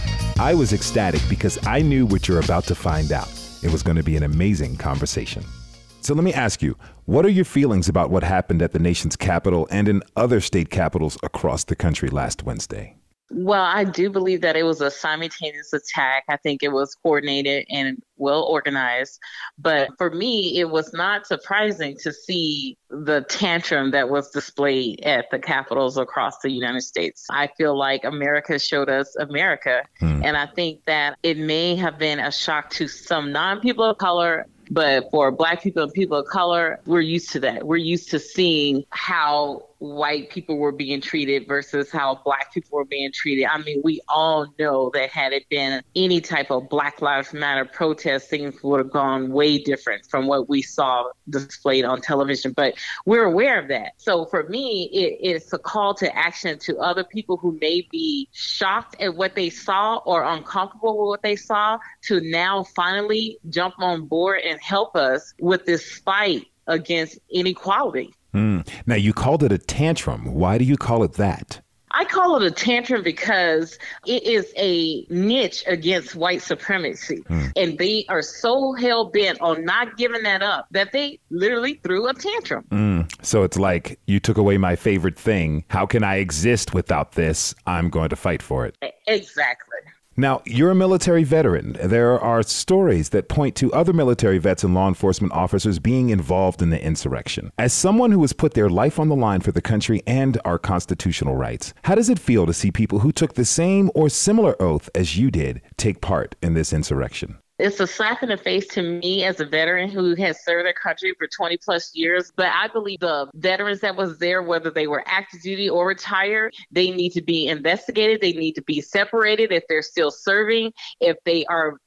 I was ecstatic because I knew what you're about to find out. It was going to be an amazing conversation. So let me ask you, what are your feelings about what happened at the nation's capital and in other state capitals across the country last Wednesday? Well, I do believe that it was a simultaneous attack. I think it was coordinated and well organized. But for me, it was not surprising to see the tantrum that was displayed at the capitals across the United States. I feel like America showed us America. Hmm. And I think that it may have been a shock to some non-people of color. But for Black people and people of color, we're used to that. We're used to seeing how white people were being treated versus how Black people were being treated. I mean, we all know that had it been any type of Black Lives Matter protest, things would have gone way different from what we saw displayed on television. But we're aware of that. So for me, it, it's a call to action to other people who may be shocked at what they saw or uncomfortable with what they saw to now finally jump on board and help us with this fight against inequality. Mm. Now, you called it a tantrum. Why do you call it that? I call it a tantrum because it is a niche against white supremacy. Mm. And they are so hell-bent on not giving that up that they literally threw a tantrum. Mm. So it's like, you took away my favorite thing. How can I exist without this? I'm going to fight for it. Exactly. Now, you're a military veteran. There are stories that point to other military vets and law enforcement officers being involved in the insurrection. As someone who has put their life on the line for the country and our constitutional rights, how does it feel to see people who took the same or similar oath as you did take part in this insurrection? It's a slap in the face to me as a veteran who has served their country for twenty plus years. But I believe the veterans that was there, whether they were active duty or retired, they need to be investigated. They need to be separated if they're still serving. If they are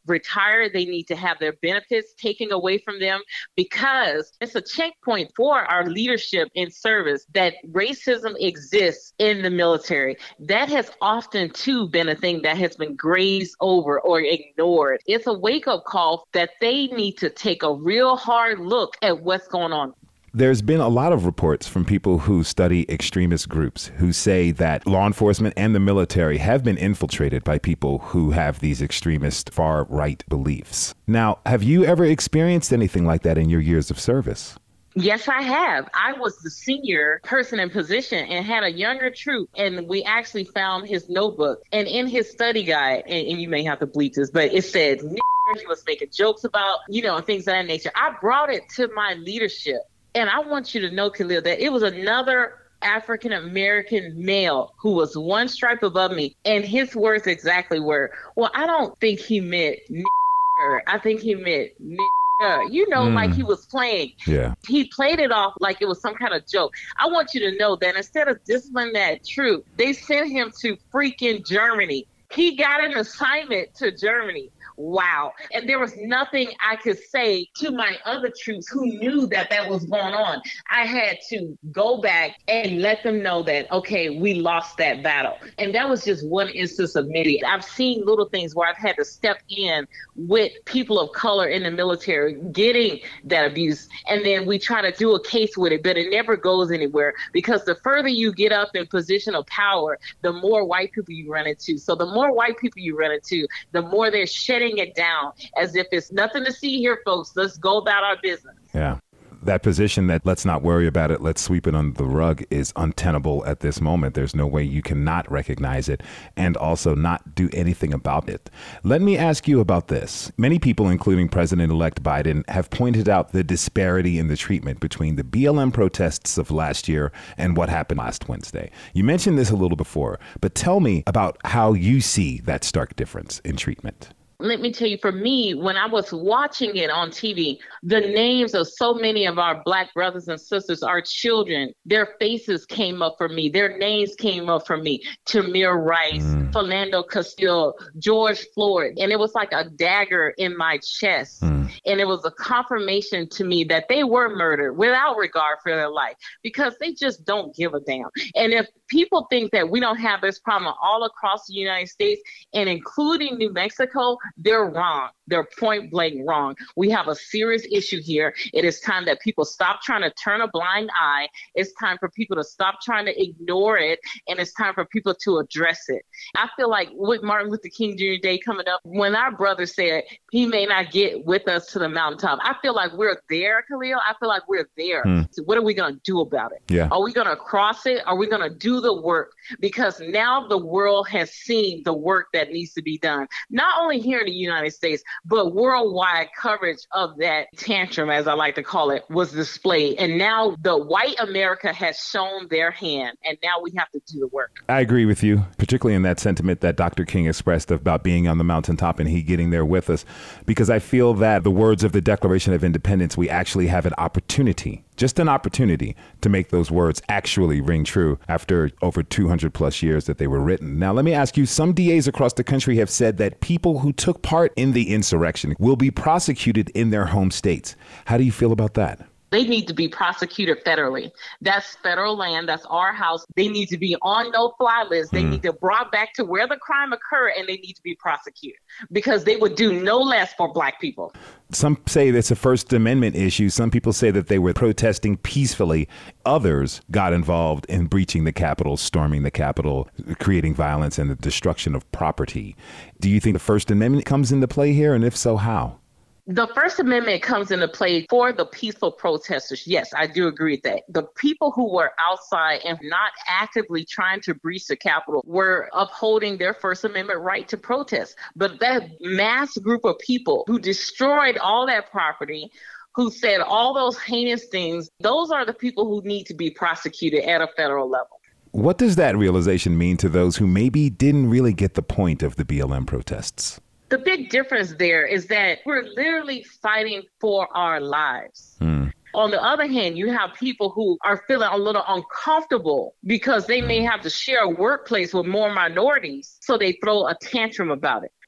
retire. They need to have their benefits taken away from them, because it's a checkpoint for our leadership in service that racism exists in the military. That has often, too, been a thing that has been grazed over or ignored. It's a wake-up call that they need to take a real hard look at what's going on. There's been a lot of reports from people who study extremist groups who say that law enforcement and the military have been infiltrated by people who have these extremist far-right beliefs. Now, have you ever experienced anything like that in your years of service? Yes, I have. I was the senior person in position and had a younger troop, and we actually found his notebook. And in his study guide, and, and you may have to bleep this, but it said, he was making jokes about, you know, things of that nature. I brought it to my leadership. And I want you to know, Khalil, that it was another African-American male who was one stripe above me. And his words exactly were, well, I don't think he meant nigger. I think he meant nigger. You know, mm. like he was playing. Yeah. He played it off like it was some kind of joke. I want you to know that instead of disciplining that troop, they sent him to freaking Germany. He got an assignment to Germany. Wow. And there was nothing I could say to my other troops who knew that that was going on. I had to go back and let them know that, okay, we lost that battle. And that was just one instance of many. I've seen little things where I've had to step in with people of color in the military getting that abuse. And then we try to do a case with it, but it never goes anywhere, because the further you get up in position of power, the more white people you run into. So the more white people you run into, the more they're shedding it down as if it's nothing to see here, folks. Let's go about our business. Yeah. That position that let's not worry about it, let's sweep it under the rug is untenable at this moment. There's no way you can not recognize it and also not do anything about it. Let me ask you about this. Many people, including President-elect Biden, have pointed out the disparity in the treatment between the B L M protests of last year and what happened last Wednesday. You mentioned this a little before, but tell me about how you see that stark difference in treatment. Let me tell you, for me, when I was watching it on T V, the names of so many of our Black brothers and sisters, our children, their faces came up for me. Their names came up for me. Tamir Rice, mm. Philando Castile, George Floyd. And it was like a dagger in my chest. Mm. And it was a confirmation to me that they were murdered without regard for their life, because they just don't give a damn. And if people think that we don't have this problem all across the United States, and including New Mexico, they're wrong. They're point blank wrong. We have a serious issue here. It is time that people stop trying to turn a blind eye. It's time for people to stop trying to ignore it. And it's time for people to address it. I feel like with Martin Luther King Junior Day coming up, when our brother said he may not get with us to the mountaintop, I feel like we're there, Khalil. I feel like we're there. Hmm. So what are we going to do about it? Yeah. Are we going to cross it? Are we going to do the work? Because now the world has seen the work that needs to be done, not only here in the United States, but worldwide coverage of that tantrum, as I like to call it, was displayed. And now the white America has shown their hand, and now we have to do the work. I agree with you, particularly in that sentiment that Doctor King expressed about being on the mountaintop and he getting there with us, because I feel that the words of the Declaration of Independence, we actually have an opportunity, just an opportunity to make those words actually ring true after over two hundred plus years that they were written. Now, let me ask you, some D As across the country have said that people who took part in the insurrection will be prosecuted in their home states. How do you feel about that? They need to be prosecuted federally. That's federal land. That's our house. They need to be on no-fly list. They mm. need to be brought back to where the crime occurred, and they need to be prosecuted, because they would do no less for Black people. Some say it's a First Amendment issue. Some people say that they were protesting peacefully. Others got involved in breaching the Capitol, storming the Capitol, creating violence and the destruction of property. Do you think the First Amendment comes into play here? And if so, how? The First Amendment comes into play for the peaceful protesters. Yes, I do agree with that. The people who were outside and not actively trying to breach the Capitol were upholding their First Amendment right to protest. But that mass group of people who destroyed all that property, who said all those heinous things, those are the people who need to be prosecuted at a federal level. What does that realization mean to those who maybe didn't really get the point of the B L M protests? The big difference there is that we're literally fighting for our lives. Mm. On the other hand, you have people who are feeling a little uncomfortable because they may have to share a workplace with more minorities, so they throw a tantrum about it.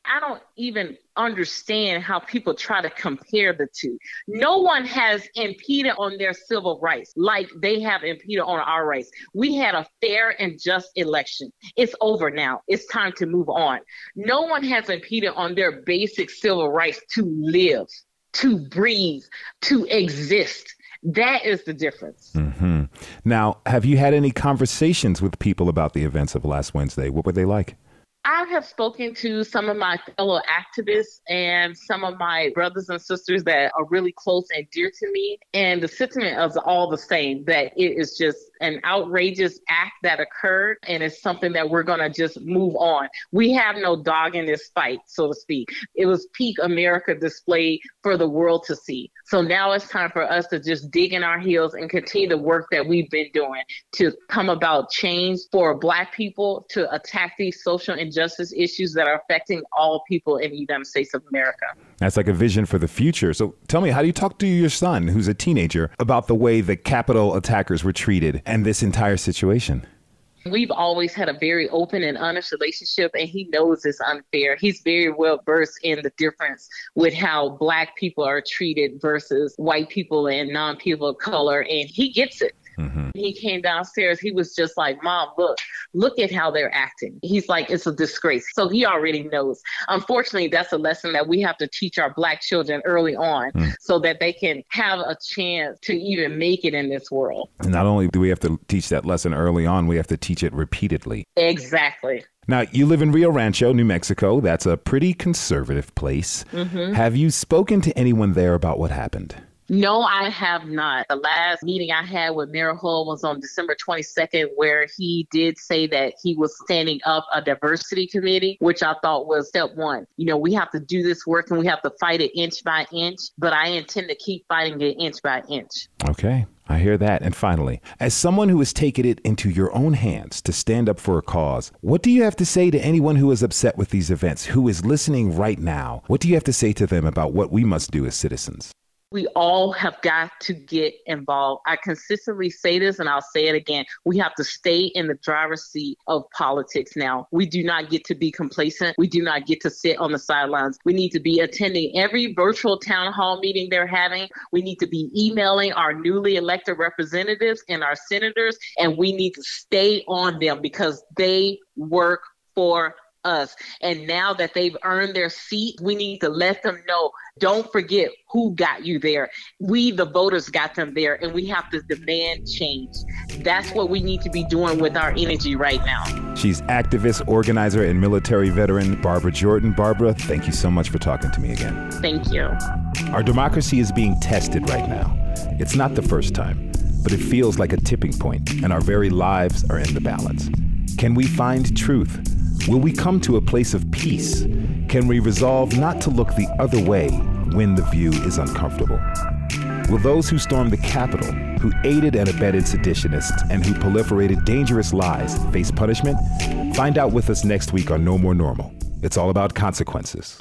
I don't even understand how people try to compare the two. No one has impeded on their civil rights like they have impeded on our rights. We had a fair and just election. It's over now. It's time to move on. No one has impeded on their basic civil rights to live, to breathe, to exist. That is the difference. Mm-hmm. Now, have you had any conversations with people about the events of last Wednesday? What were they like? I have spoken to some of my fellow activists and some of my brothers and sisters that are really close and dear to me. And the sentiment is all the same, that it is just an outrageous act that occurred. And it's something that we're going to just move on. We have no dog in this fight, so to speak. It was peak America displayed for the world to see. So now it's time for us to just dig in our heels and continue the work that we've been doing to come about change for Black people, to attack these social injustice issues that are affecting all people in the United States of America. That's like a vision for the future. So tell me, how do you talk to your son, who's a teenager, about the way the Capitol attackers were treated and this entire situation? We've always had a very open and honest relationship, and he knows it's unfair. He's very well versed in the difference with how Black people are treated versus white people and non-people of color, and he gets it. Mm-hmm. He came downstairs. He was just like, Mom, look, look at how they're acting. He's like, it's a disgrace. So he already knows. Unfortunately, that's a lesson that we have to teach our Black children early on mm. so that they can have a chance to even make it in this world. And not only do we have to teach that lesson early on, we have to teach it repeatedly. Exactly. Now, you live in Rio Rancho, New Mexico. That's a pretty conservative place. Mm-hmm. Have you spoken to anyone there about what happened? No, I have not. The last meeting I had with Mayor Hull was on December twenty-second, where he did say that he was standing up a diversity committee, which I thought was step one. You know, we have to do this work and we have to fight it inch by inch, but I intend to keep fighting it inch by inch. Okay. I hear that. And finally, as someone who has taken it into your own hands to stand up for a cause, what do you have to say to anyone who is upset with these events, who is listening right now? What do you have to say to them about what we must do as citizens? We all have got to get involved. I consistently say this, and I'll say it again. We have to stay in the driver's seat of politics now. We do not get to be complacent. We do not get to sit on the sidelines. We need to be attending every virtual town hall meeting they're having. We need to be emailing our newly elected representatives and our senators, and we need to stay on them because they work for us. And now that they've earned their seat, we need to let them know, don't forget who got you there. We, the voters, got them there, and we have to demand change. That's what we need to be doing with our energy right now. She's activist, organizer, and military veteran Barbara Jordan. Barbara, thank you so much for talking to me again. Thank you. Our democracy is being tested right now. It's not the first time, but it feels like a tipping point, and our very lives are in the balance. Can we find truth? Will we come to a place of peace? Can we resolve not to look the other way when the view is uncomfortable? Will those who stormed the Capitol, who aided and abetted seditionists, and who proliferated dangerous lies face punishment? Find out with us next week on No More Normal. It's all about consequences.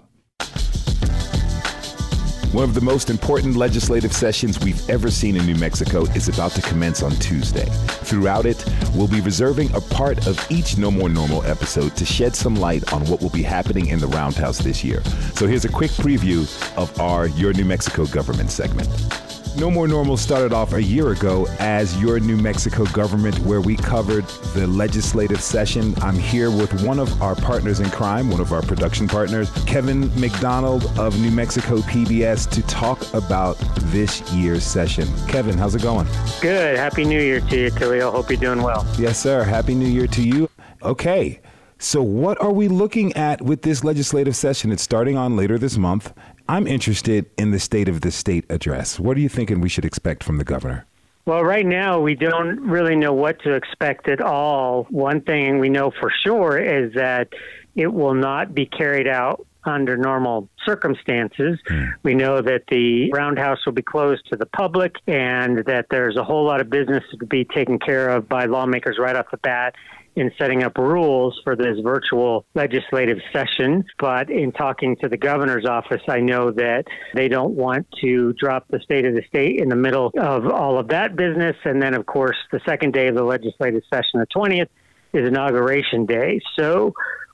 One of the most important legislative sessions we've ever seen in New Mexico is about to commence on Tuesday. Throughout it, we'll be reserving a part of each No More Normal episode to shed some light on what will be happening in the Roundhouse this year. So here's a quick preview of our Your New Mexico Government segment. No More Normal started off a year ago as Your New Mexico Government, where we covered the legislative session. I'm here with one of our partners in crime, one of our production partners, Kevin McDonald of New Mexico P B S, to talk about this year's session. Kevin, how's it going? Good. Happy New Year to you, Khalil. Hope you're doing well. Yes, sir. Happy New Year to you. Okay. So what are we looking at with this legislative session? It's starting on later this month. I'm interested in the State of the State address. What are you thinking we should expect from the governor? Well, right now, we don't really know what to expect at all. One thing we know for sure is that it will not be carried out under normal circumstances. Mm. We know that the Roundhouse will be closed to the public and that there's a whole lot of business to be taken care of by lawmakers right off the bat in setting up rules for this virtual legislative session. But in talking to the governor's office, I know that they don't want to drop the State of the State in the middle of all of that business. And then, of course, the second day of the legislative session, the twentieth, is Inauguration Day. So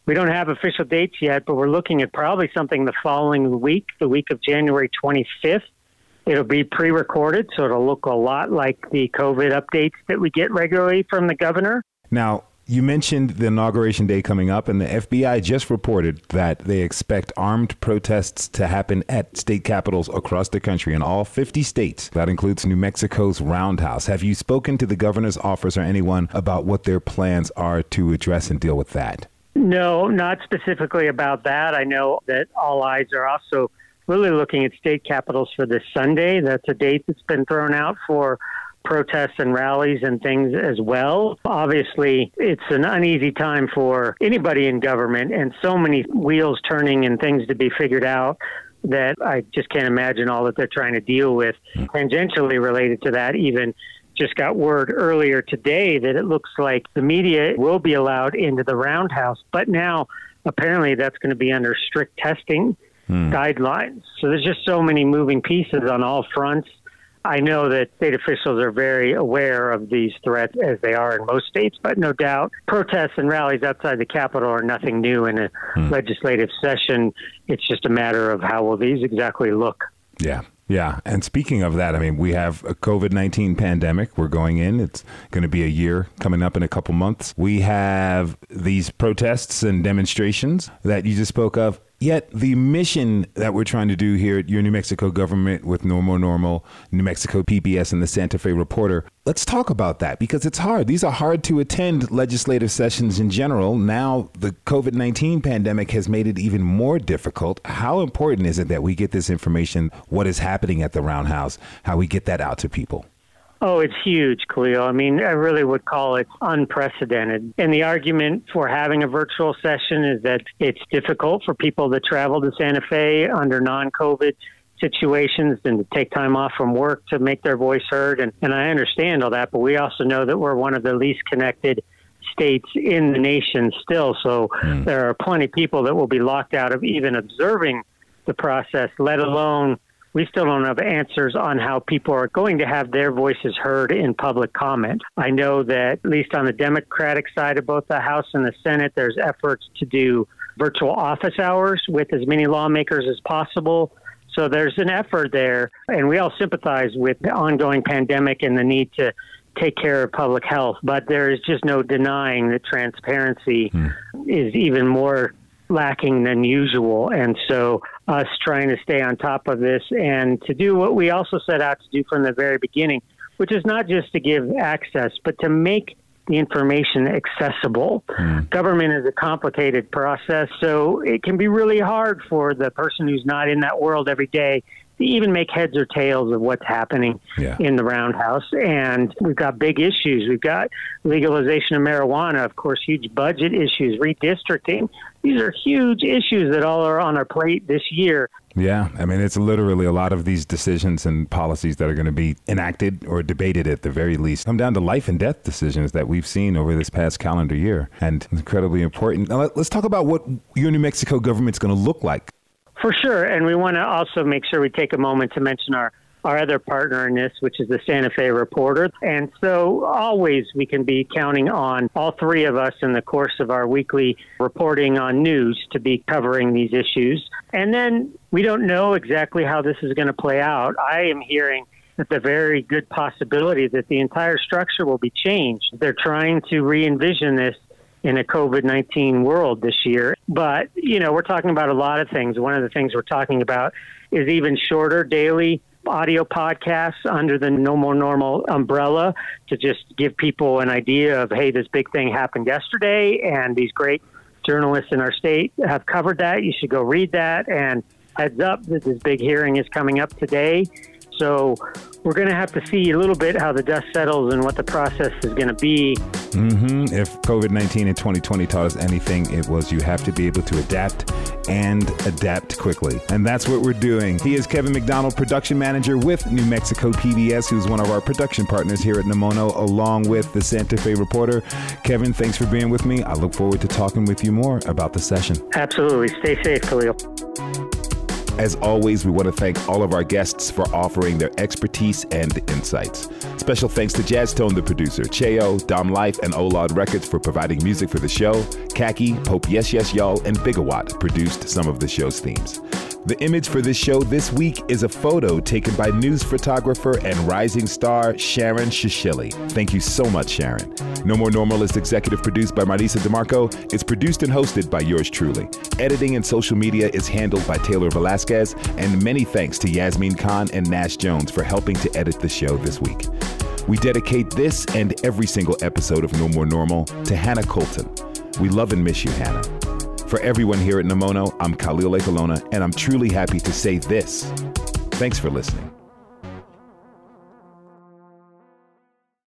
We don't have official dates yet, but we're looking at probably something the following week, the week of January twenty-fifth. It'll be pre-recorded, so it'll look a lot like the COVID updates that we get regularly from the governor. Now, you mentioned the inauguration day coming up, and the F B I just reported that they expect armed protests to happen at state capitals across the country in all fifty states. That includes New Mexico's Roundhouse. Have you spoken to the governor's office or anyone about what their plans are to address and deal with that? No, not specifically about that. I know that all eyes are also really looking at state capitals for this Sunday. That's a date that's been thrown out for protests and rallies and things as well. Obviously, it's an uneasy time for anybody in government, and so many wheels turning and things to be figured out that I just can't imagine all that they're trying to deal with. Tangentially related to that, even just got word earlier today that it looks like the media will be allowed into the Roundhouse, but now apparently that's going to be under strict testing hmm. guidelines. So there's just so many moving pieces on all fronts. I know that state officials are very aware of these threats, as they are in most states, but no doubt protests and rallies outside the Capitol are nothing new in a hmm. legislative session. It's just a matter of how will these exactly look. Yeah. Yeah. And speaking of that, I mean, we have a COVID nineteen pandemic. We're going in. It's going to be a year coming up in a couple months. We have these protests and demonstrations that you just spoke of. Yet the mission that we're trying to do here at your New Mexico government with No More Normal, New Mexico P B S, and the Santa Fe Reporter, let's talk about that because it's hard. These are hard to attend legislative sessions in general. Now the COVID nineteen pandemic has made it even more difficult. How important is it that we get this information, what is happening at the Roundhouse, how we get that out to people? Oh, it's huge, Khalil. I mean, I really would call it unprecedented. And the argument for having a virtual session is that it's difficult for people to travel to Santa Fe under non-COVID situations and to take time off from work to make their voice heard. And, and I understand all that, but we also know that we're one of the least connected states in the nation still. So mm. there are plenty of people that will be locked out of even observing the process, let alone we still don't have answers on how people are going to have their voices heard in public comment. I know that at least on the Democratic side of both the House and the Senate, there's efforts to do virtual office hours with as many lawmakers as possible. So there's an effort there, and we all sympathize with the ongoing pandemic and the need to take care of public health. But there is just no denying that transparency hmm. is even more lacking than usual. And so us trying to stay on top of this and to do what we also set out to do from the very beginning, which is not just to give access, but to make the information accessible. Mm. Government is a complicated process, so it can be really hard for the person who's not in that world every day to even make heads or tails of what's happening yeah. in the Roundhouse. And we've got big issues. We've got legalization of marijuana, of course, huge budget issues, redistricting. These are huge issues that all are on our plate this year. Yeah, I mean, it's literally a lot of these decisions and policies that are going to be enacted or debated at the very least come down to life and death decisions that we've seen over this past calendar year, and incredibly important. Now, let's talk about what your New Mexico government's going to look like. For sure, and we want to also make sure we take a moment to mention our our other partner in this, which is the Santa Fe Reporter. And so always we can be counting on all three of us in the course of our weekly reporting on news to be covering these issues. And then we don't know exactly how this is going to play out. I am hearing that the very good possibility that the entire structure will be changed. They're trying to re-envision this in a COVID nineteen world this year. But, you know, we're talking about a lot of things. One of the things we're talking about is even shorter daily audio podcasts under the No More Normal umbrella to just give people an idea of, hey, this big thing happened yesterday, and these great journalists in our state have covered that. You should go read that. And heads up that this big hearing is coming up today. So we're going to have to see a little bit how the dust settles and what the process is going to be. Mm-hmm. If COVID nineteen in twenty twenty taught us anything, it was you have to be able to adapt and adapt quickly. And that's what we're doing. He is Kevin McDonald, production manager with New Mexico P B S, who's one of our production partners here at Nemono, along with the Santa Fe Reporter. Kevin, thanks for being with me. I look forward to talking with you more about the session. Absolutely. Stay safe, Khalil. As always, we want to thank all of our guests for offering their expertise and insights. Special thanks to Jazztone, the producer, Cheo, Dom Life, and Olad Records for providing music for the show. Khaki, Pope Yes Yes Y'all, and Bigawatt produced some of the show's themes. The image for this show this week is a photo taken by news photographer and rising star Sharon Shishili. Thank you so much, Sharon. No More Normal is executive produced by Marisa DeMarco. It's produced and hosted by yours truly. Editing and social media is handled by Taylor Velasquez. And many thanks to Yasmin Khan and Nash Jones for helping to edit the show this week. We dedicate this and every single episode of No More Normal to Hannah Colton. We love and miss you, Hannah. For everyone here at Nemono, I'm Khalil Ekulona, and I'm truly happy to say this. Thanks for listening.